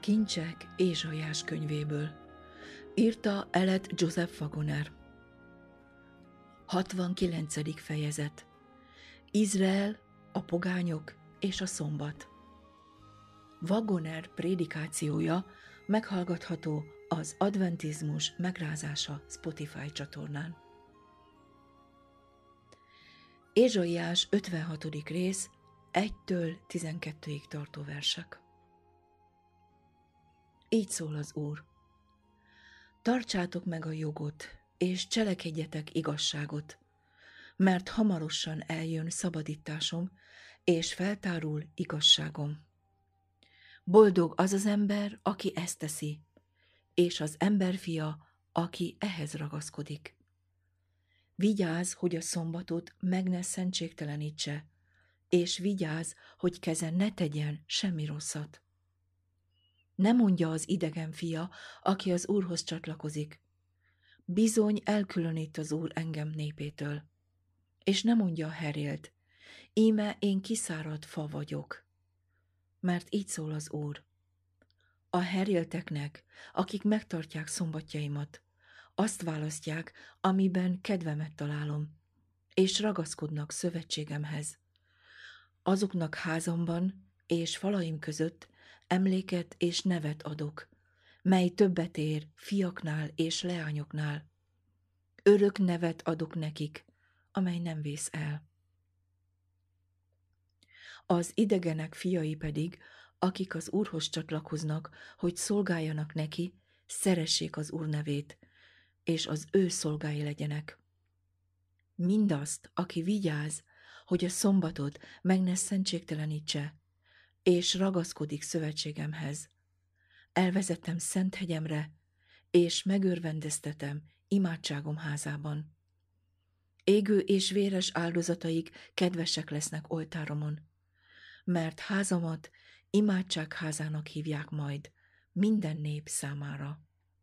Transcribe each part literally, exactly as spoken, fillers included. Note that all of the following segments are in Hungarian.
Kincsek Ézsaiás könyvéből. Írta Eled Joseph Wagoner. hatvankilencedik fejezet. Izrael, a pogányok és a szombat. Wagoner prédikációja meghallgatható az Adventizmus megrázása Spotify csatornán. Ézsaiás ötvenhatodik rész, egytől tizenkettőig tartó versek. Így szól az Úr. Tartsátok meg a jogot, és cselekedjetek igazságot, mert hamarosan eljön szabadításom, és feltárul igazságom. Boldog az az ember, aki ezt teszi, és az emberfia, aki ehhez ragaszkodik. Vigyázz, hogy a szombatot meg ne szentségtelenítse, és vigyázz, hogy keze ne tegyen semmi rosszat. Ne mondja az idegen fia, aki az Úrhoz csatlakozik. Bizony elkülönít az Úr engem népétől. És ne mondja a herélt, íme én kiszáradt fa vagyok. Mert így szól az Úr. A herélteknek, akik megtartják szombatjaimat, azt választják, amiben kedvemet találom, és ragaszkodnak szövetségemhez. Azoknak házamban és falaim között emléket és nevet adok, mely többet ér fiaknál és leányoknál. Örök nevet adok nekik, amely nem vész el. Az idegenek fiai pedig, akik az Úrhoz csatlakoznak, hogy szolgáljanak neki, szeressék az Úr nevét, és az ő szolgái legyenek. Mindazt, aki vigyáz, hogy a szombatot meg ne szentségtelenítse, és ragaszkodik szövetségemhez. Elvezettem szent hegyemre, és megörvendeztetem imádságom házában. Égő és véres áldozataik kedvesek lesznek oltáromon, mert házamat imádságházának hívják majd minden nép számára.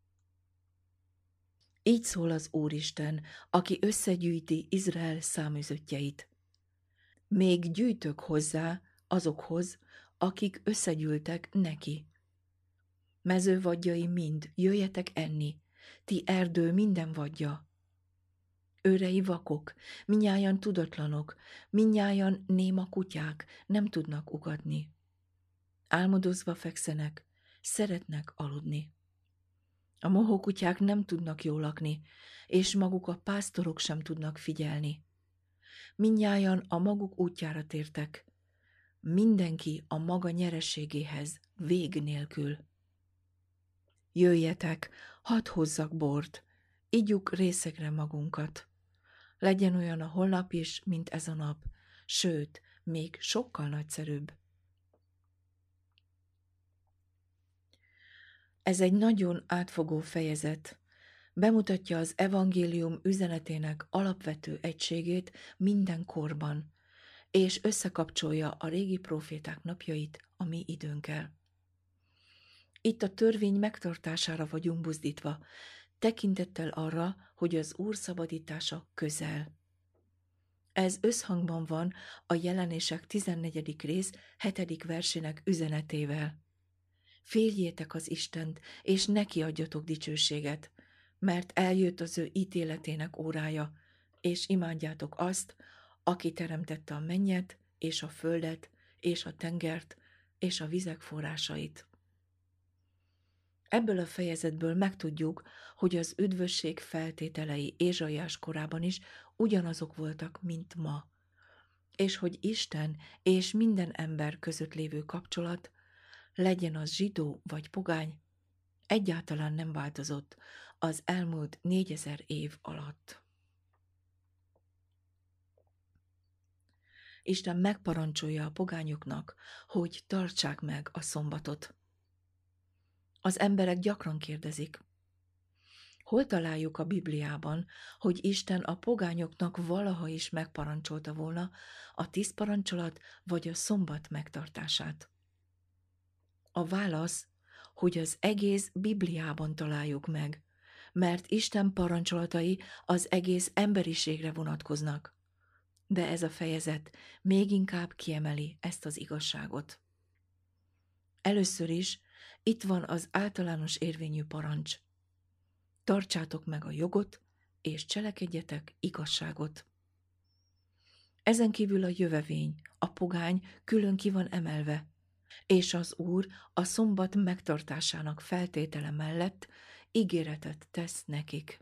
Így szól az Úristen, aki összegyűjti Izrael száműzöttjeit. Még gyűjtök hozzá azokhoz, akik összegyűltek neki. Mezővadjai mind, jöjjetek enni, ti erdő minden vadja. Őrei vakok, mindnyájan tudatlanok, mindnyájan néma kutyák, nem tudnak ugatni. Álmodozva fekszenek, szeretnek aludni. A mohókutyák nem tudnak jól lakni, és maguk a pásztorok sem tudnak figyelni. Mindnyájan a maguk útjára tértek, mindenki a maga nyereségéhez, vég nélkül. Jöjjetek, hadd hozzak bort, igyuk részegre magunkat. Legyen olyan a holnap is, mint ez a nap, sőt, még sokkal nagyszerűbb. Ez egy nagyon átfogó fejezet, bemutatja az evangélium üzenetének alapvető egységét minden korban, és összekapcsolja a régi próféták napjait a mi időnkkel. Itt a törvény megtartására vagyunk buzdítva, tekintettel arra, hogy az Úr szabadítása közel. Ez összhangban van a Jelenések tizennegyedik rész hetedik versének üzenetével. Féljétek az Istent, és neki adjatok dicsőséget, mert eljött az ő ítéletének órája, és imádjátok azt, aki teremtette a mennyet, és a földet, és a tengert, és a vizek forrásait. Ebből a fejezetből megtudjuk, hogy az üdvösség feltételei Ézsaiás korában is ugyanazok voltak, mint ma, és hogy Isten és minden ember között lévő kapcsolat, legyen az zsidó vagy pogány, egyáltalán nem változott az elmúlt négyezer év alatt. Isten megparancsolja a pogányoknak, hogy tartsák meg a szombatot. Az emberek gyakran kérdezik, hol találjuk a Bibliában, hogy Isten a pogányoknak valaha is megparancsolta volna a tíz parancsolat vagy a szombat megtartását? A válasz, hogy az egész Bibliában találjuk meg, mert Isten parancsolatai az egész emberiségre vonatkoznak. De ez a fejezet még inkább kiemeli ezt az igazságot. Először is Itt van az általános érvényű parancs. Tartsátok meg a jogot, és cselekedjetek igazságot. Ezen kívül a jövevény, a pogány külön ki van emelve, és az Úr a szombat megtartásának feltétele mellett ígéretet tesz nekik.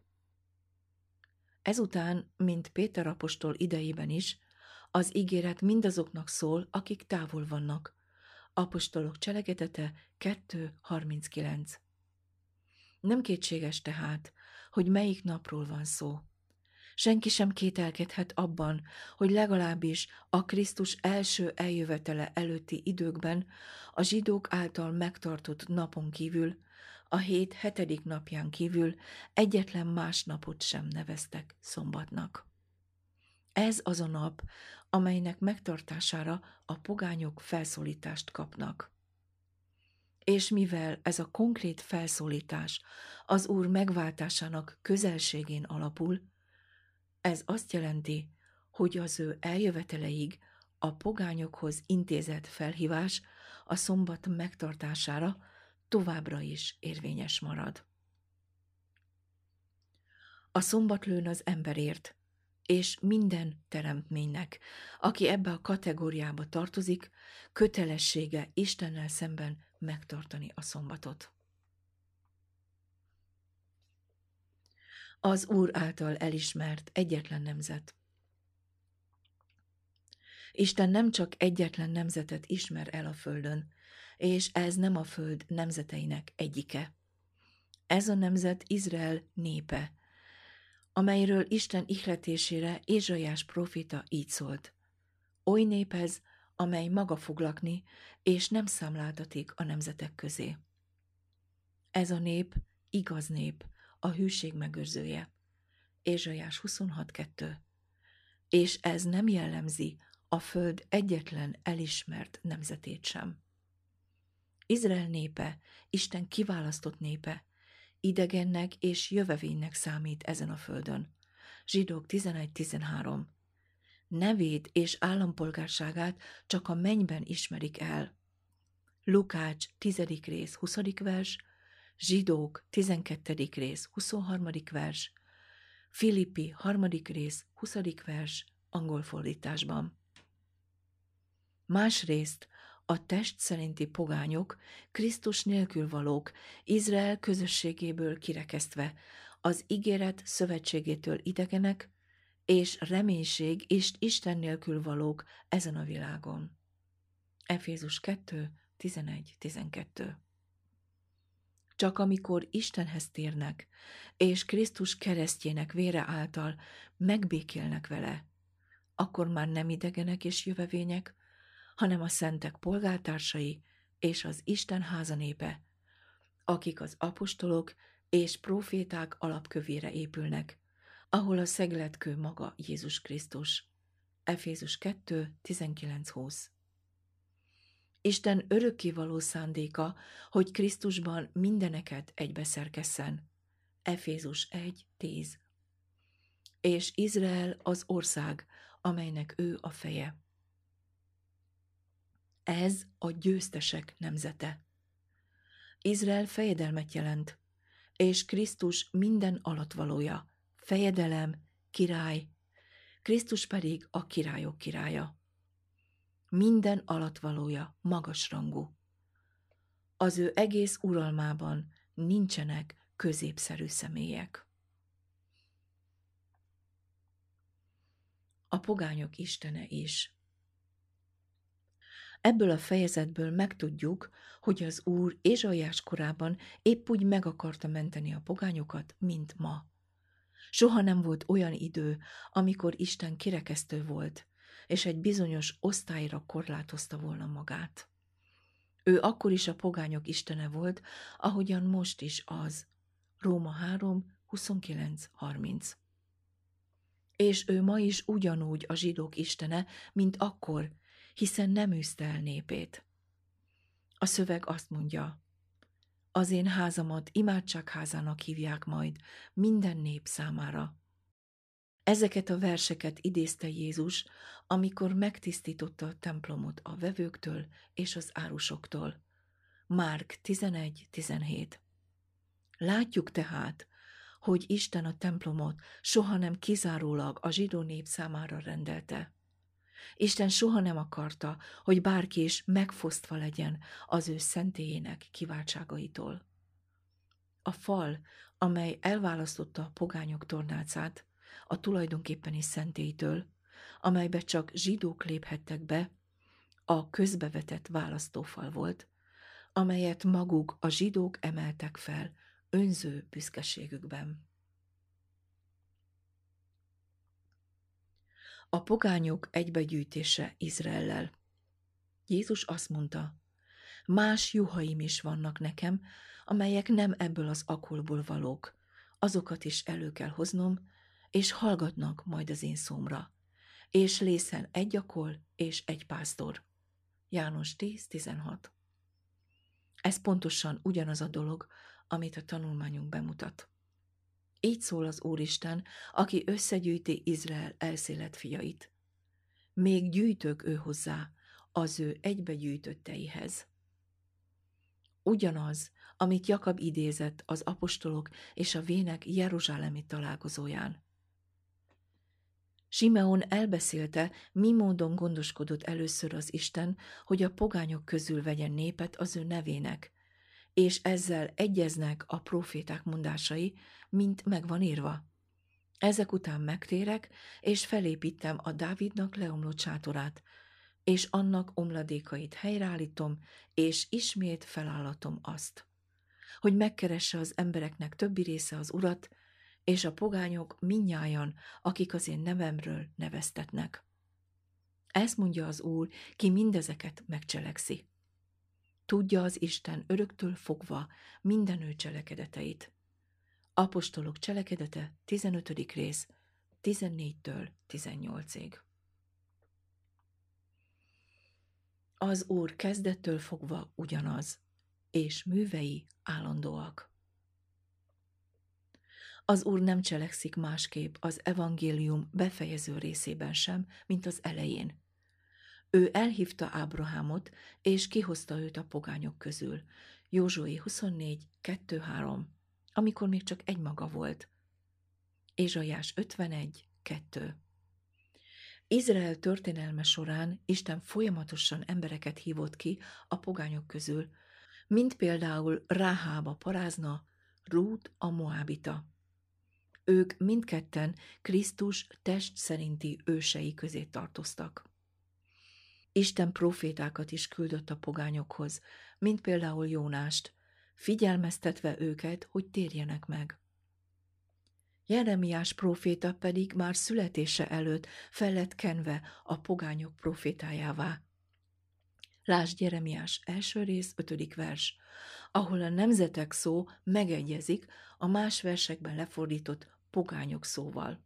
Ezután, mint Péter apostol idejében is, az ígéret mindazoknak szól, akik távol vannak. Apostolok cselekedete kettő harminckilenc. Nem kétséges tehát, hogy melyik napról van szó. Senki sem kételkedhet abban, hogy legalábbis a Krisztus első eljövetele előtti időkben a zsidók által megtartott napon kívül, a hét hetedik napján kívül egyetlen más napot sem neveztek szombatnak. Ez az a nap, amelynek megtartására a pogányok felszólítást kapnak. És mivel ez a konkrét felszólítás az Úr megváltásának közelségén alapul, ez azt jelenti, hogy az ő eljöveteleig a pogányokhoz intézett felhívás a szombat megtartására továbbra is érvényes marad. A szombat lőn az emberért, és minden teremtménynek, aki ebbe a kategóriába tartozik, kötelessége Istennel szemben megtartani a szombatot. Az Úr által elismert egyetlen nemzet. Isten nem csak egyetlen nemzetet ismer el a földön, és ez nem a föld nemzeteinek egyike. Ez a nemzet Izrael népe, amelyről Isten ihletésére Ézsaiás próféta így szólt. Oly nép ez, amely maga fog lakni, és nem számláltatik a nemzetek közé. Ez a nép igaz nép, a hűség megőrzője. Ézsaiás huszonhat kettő. És ez nem jellemzi a föld egyetlen elismert nemzetét sem. Izrael népe, Isten kiválasztott népe, idegennek és jövevénynek számít ezen a földön. Zsidók tizenegy tizenhárom. Nevét és állampolgárságát csak a mennyben ismerik el. Lukács tizedik rész huszadik vers, Zsidók tizenkettedik rész huszonharmadik vers, Filippi harmadik rész huszadik vers angol fordításban. Másrészt a test szerinti pogányok, Krisztus nélkül valók, Izrael közösségéből kirekesztve, az ígéret szövetségétől idegenek, és reménység és Isten nélkül valók ezen a világon. Efézus kettő tizenegy tizenkettő. Csak amikor Istenhez térnek, és Krisztus keresztjének vére által megbékélnek vele, akkor már nem idegenek és jövevények, hanem a szentek polgártársai és az Isten házanépe, akik az apostolok és próféták alapkövére épülnek, ahol a szegletkő maga Jézus Krisztus. Efézus kettő tizenkilenc húsz. Isten örökkévaló szándéka, hogy Krisztusban mindeneket egybeszerkesszen. Efézus egy tíz. És Izrael az ország, amelynek ő a feje. Ez a győztesek nemzete. Izrael fejedelmet jelent, és Krisztus minden alattvalója, fejedelem, király, Krisztus pedig a királyok királya. Minden alattvalója magasrangú. Az ő egész uralmában nincsenek középszerű személyek. A pogányok istene is. Ebből a fejezetből megtudjuk, hogy az Úr Ézsaiás korában épp úgy meg akarta menteni a pogányokat, mint ma. Soha nem volt olyan idő, amikor Isten kirekesztő volt, és egy bizonyos osztályra korlátozta volna magát. Ő akkor is a pogányok istene volt, ahogyan most is az. Róma három huszonkilenc harminc. És ő ma is ugyanúgy a zsidók istene, mint akkor, hiszen nem űzte el népét. A szöveg azt mondja, az én házamat imádságházának hívják majd minden nép számára. Ezeket a verseket idézte Jézus, amikor megtisztította a templomot a vevőktől és az árusoktól. Márk tizenegy tizenhét. Látjuk tehát, hogy Isten a templomot soha nem kizárólag a zsidó nép számára rendelte. Isten soha nem akarta, hogy bárki is megfosztva legyen az ő szentélyének kiváltságaitól. A fal, amely elválasztotta a pogányok tornácát a tulajdonképpeni szentélytől, amelybe csak zsidók léphettek be, a közbevetett választófal volt, amelyet maguk a zsidók emeltek fel önző büszkeségükben. A pogányok egybegyűjtése Izraellel. Jézus azt mondta, más juhaim is vannak nekem, amelyek nem ebből az akolból valók. Azokat is elő kell hoznom, és hallgatnak majd az én szómra. És lészen egy akol és egy pásztor. János tíz tizenhat. Ez pontosan ugyanaz a dolog, amit a tanulmányunk bemutat. Így szól az Úristen, aki összegyűjti Izrael elszélet fiait. Még gyűjtök ő hozzá, az ő egybegyűjtötteihez. Ugyanaz, amit Jakab idézett az apostolok és a vének jeruzsálemi találkozóján. Simeon elbeszélte, mi módon gondoskodott először az Isten, hogy a pogányok közül vegyen népet az ő nevének, és ezzel egyeznek a próféták mondásai, mint megvan írva. Ezek után megtérek, és felépítem a Dávidnak leomlott sátorát, és annak omladékait helyreállítom, és ismét felállatom azt, hogy megkeresse az embereknek többi része az Urat, és a pogányok mindnyájan, akik az én nevemről neveztetnek. Ezt mondja az Úr, ki mindezeket megcselekszi. Tudja az Isten öröktől fogva minden ő cselekedeteit. Apostolok cselekedete, tizenötödik rész, tizennégytől tizennyolcig. Az Úr kezdettől fogva ugyanaz, és művei állandóak. Az Úr nem cselekszik másképp az evangélium befejező részében sem, mint az elején. Ő elhívta Ábrahámot, és kihozta őt a pogányok közül. Józsué huszonnégy kettő három, amikor még csak egymaga volt. Ézsaiás ötvenegy kettő. Izrael történelme során Isten folyamatosan embereket hívott ki a pogányok közül, mint például Ráháb a parázna, Rút a moábita. Ők mindketten Krisztus test szerinti ősei közé tartoztak. Isten profétákat is küldött a pogányokhoz, mint például Jónást, figyelmeztetve őket, hogy térjenek meg. Jeremiás próféta pedig már születése előtt fel lett kenve a pogányok profétájává. Lásd Jeremiás első rész, ötödik vers, ahol a nemzetek szó megegyezik a más versekben lefordított pogányok szóval.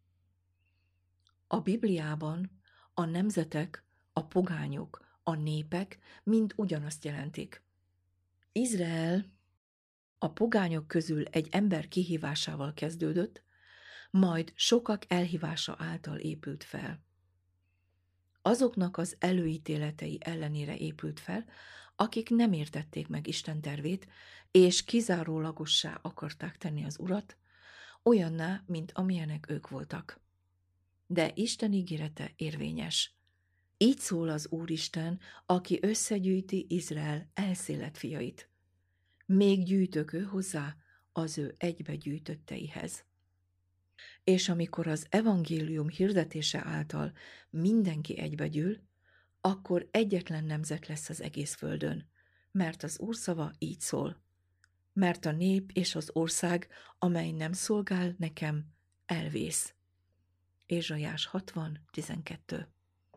A Bibliában a nemzetek, a pogányok, a népek mind ugyanazt jelentik. Izrael a pogányok közül egy ember kihívásával kezdődött, majd sokak elhívása által épült fel. Azoknak az előítéletei ellenére épült fel, akik nem értették meg Isten tervét, és kizárólagossá akarták tenni az Urat, olyanná, mint amilyenek ők voltak. De Isten ígérete érvényes. Így szól az Úristen, aki összegyűjti Izrael elszélet fiait. Még gyűjtök ő hozzá az ő egybegyűjtötteihez. És amikor az evangélium hirdetése által mindenki egybegyűl, akkor egyetlen nemzet lesz az egész földön, mert az Úr szava így szól. Mert a nép és az ország, amely nem szolgál nekem, elvész. Ézsaiás hatvan tizenkettő.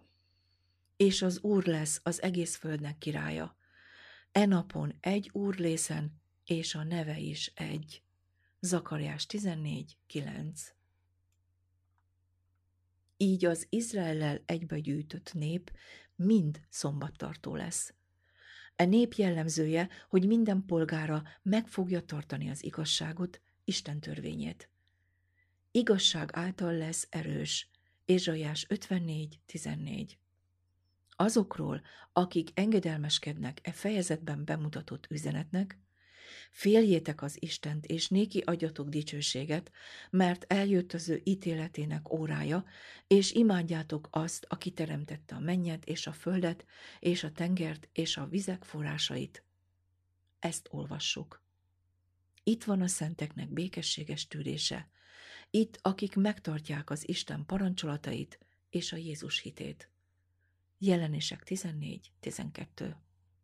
És az Úr lesz az egész földnek királya. E napon egy Úr lészen, és a neve is egy. Zakariás tizennégy kilenc. Így az Izraellel egybegyűjtött nép mind szombattartó lesz. E nép jellemzője, hogy minden polgára meg fogja tartani az igazságot, Isten törvényét. Igazság által lesz erős. Ézsaiás ötvennégy tizennégy. Azokról, akik engedelmeskednek e fejezetben bemutatott üzenetnek, féljétek az Istent, és néki adjatok dicsőséget, mert eljött az ő ítéletének órája, és imádjátok azt, aki teremtette a mennyet, és a földet, és a tengert, és a vizek forrásait. Ezt olvassuk. Itt van a szenteknek békességes tűrése. Itt, akik megtartják az Isten parancsolatait és a Jézus hitét. Jelenések tizennégy tizenkettő.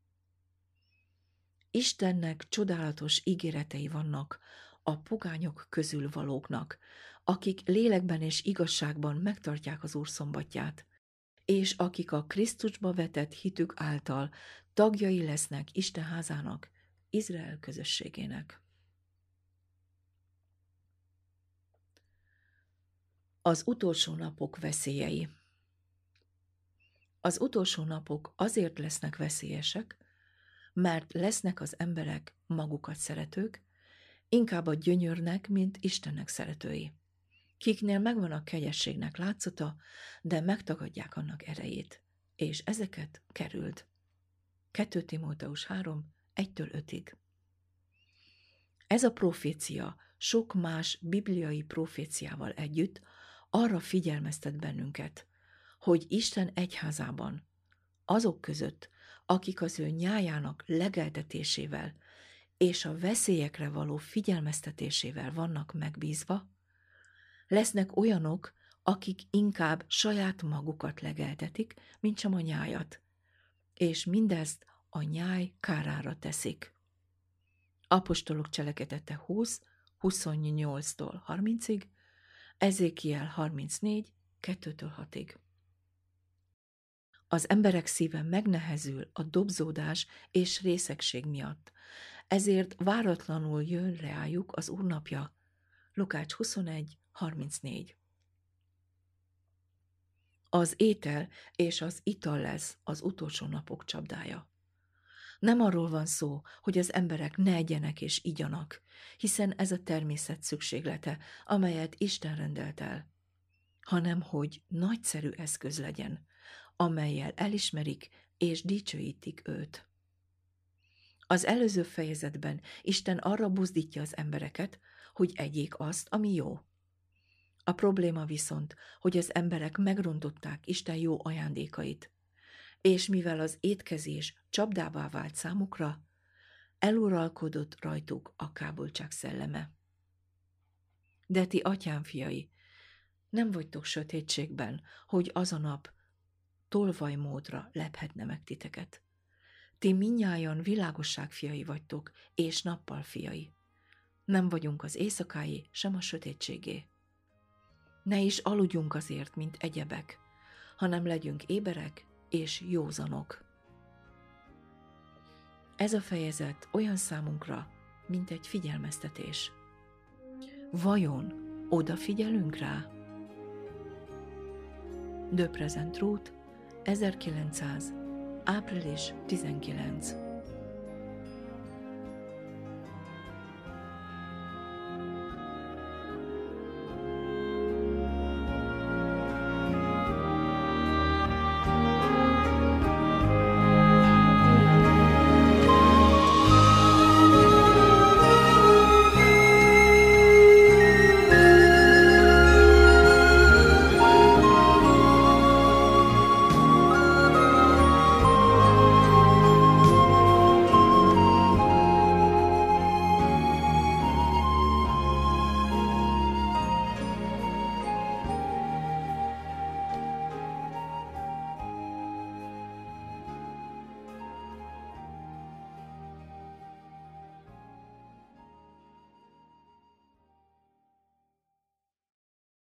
Istennek csodálatos ígéretei vannak a pogányok közül valóknak, akik lélekben és igazságban megtartják az Úr szombatját, és akik a Krisztusba vetett hitük által tagjai lesznek Isten házának, Izrael közösségének. Az utolsó napok veszélyei. Az utolsó napok azért lesznek veszélyesek, mert lesznek az emberek magukat szeretők, inkább a gyönyörnek, mint Istennek szeretői, kiknél megvan a kegyességnek látszata, de megtagadják annak erejét, és ezeket kerüld. kettő Timóteus három egytől ötig. Ez a profécia sok más bibliai proféciával együtt arra figyelmeztet bennünket, hogy Isten egyházában, azok között, akik az ő nyájának legeltetésével és a veszélyekre való figyelmeztetésével vannak megbízva, lesznek olyanok, akik inkább saját magukat legeltetik, mint sem a nyájat, és mindezt a nyáj kárára teszik. Apostolok cselekedete húsz huszonnyolctól harmincig, Ezékiel harmincnégy kettőtől hatig. Az emberek szíve megnehezül a dobzódás és részegség miatt, ezért váratlanul jön reájuk az Úr napja. Lukács huszonegy harmincnégy. Az étel és az ital lesz az utolsó napok csapdája. Nem arról van szó, hogy az emberek ne egyenek és igyanak, hiszen ez a természet szükséglete, amelyet Isten rendelt el, hanem hogy nagyszerű eszköz legyen, amellyel elismerik és dicsőítik őt. Az előző fejezetben Isten arra buzdítja az embereket, hogy egyék azt, ami jó. A probléma viszont, hogy az emberek megrontották Isten jó ajándékait, és mivel az étkezés csapdává vált számukra, eluralkodott rajtuk a kábultság szelleme. De ti, atyám fiai, nem vagytok sötétségben, hogy az a nap tolvajmódra lephetne meg titeket. Ti mindnyájan világosság fiai vagytok, és nappal fiai. Nem vagyunk az éjszakáé, sem a sötétségé. Ne is aludjunk azért, mint egyebek, hanem legyünk éberek és józanok. Ez a fejezet olyan számunkra, mint egy figyelmeztetés. Vajon odafigyelünk rá? De Present Truth, ezerkilencszáz. április tizenkilencedike.